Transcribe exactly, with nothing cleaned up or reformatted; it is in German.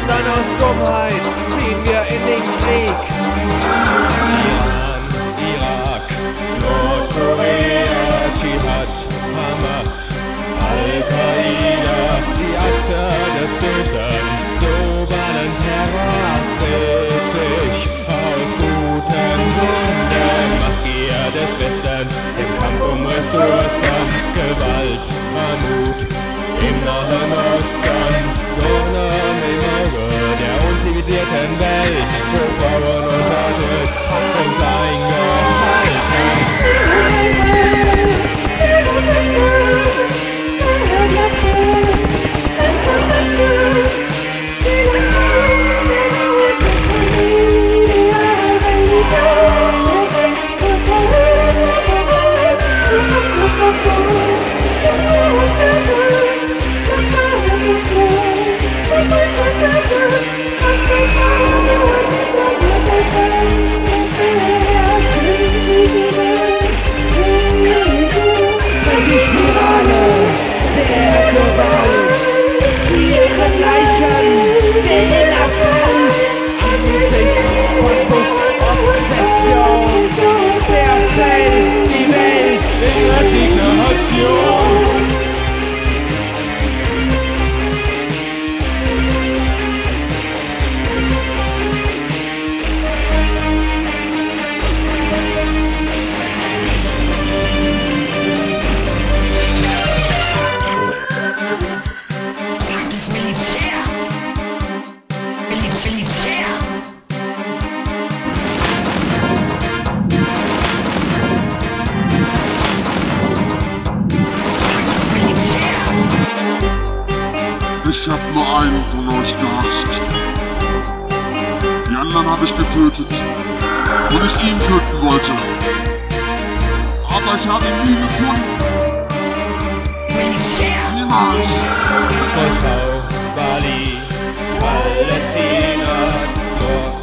sondern aus Dummheit ziehen wir in den Krieg. Iran, Irak, Nordkorea, Dschihad, Hamas, Al-Qaida, die Achse des Bösen, globalen Terrors trägt sich aus guten Gründen. Machtgier des Westens im Kampf um Ressourcen, Gewalt, Armut im Nahen Osten, Dornen im Auge der unzivilisierten Welt, wo Frauen unterdrückt und klein Ich hab nur einen von euch gehasst. Die anderen habe ich getötet, weil ich ihn töten wollte. Aber ich habe ihn nie gefunden. Niemals. Moskau, Bali, Palästina, Nord